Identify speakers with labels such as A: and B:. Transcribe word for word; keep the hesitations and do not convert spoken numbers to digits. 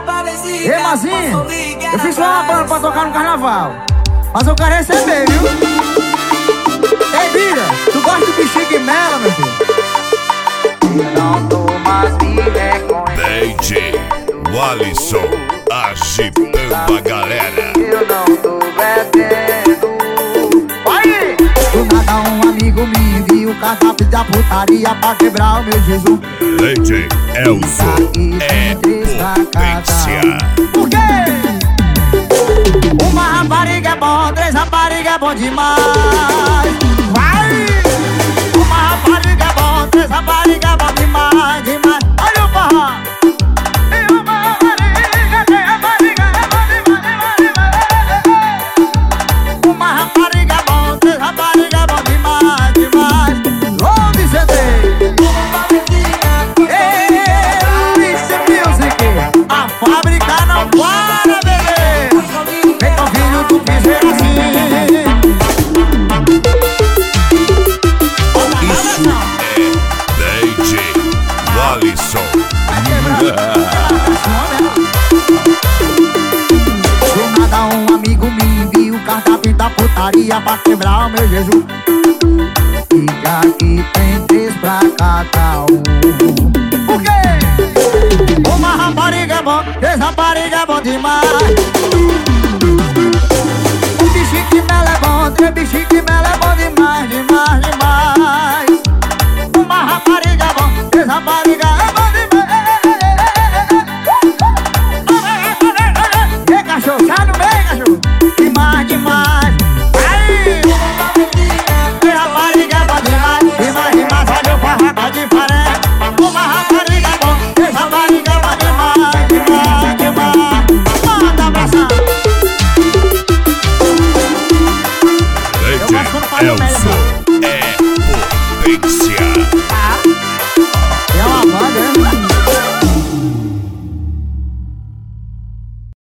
A: Ei, Mazinho, eu fiz só uma banda pra tocar no carnaval, mas eu quero receber, viu? Ei, Bira, tu gosta do bichinho de mela, meu filho?
B: Não tô mais me reconhecendo.
C: D J Walisson agitando a galera.
B: Eu não tô bebendo.
A: Vai! Do nada um amigo me enviou o cardápio da putaria pra quebrar o meu Jesus.
C: D J Elson é potência.
A: Por quê? Uma rapariga é bom, três raparigas é bom demais. Vai! Uma rapariga é bom, três raparigas é bom demais, demais. Olha o forró! E uma rapariga, três raparigas é bom demais, demais, demais. Uma rapariga é bom, três raparigas é bom demais, demais. Onde você tem? A fábrica não para, bebê. Feito um filho do piseiro assim.
C: Isso é D J Walisson.
A: Do nada um amigo me envia o cardápio da putaria pra quebrar o meu Jesus. Fica aqui, tem três pra cada um. Por quê? Uma rapariga é bom, três raparigas é bom demais.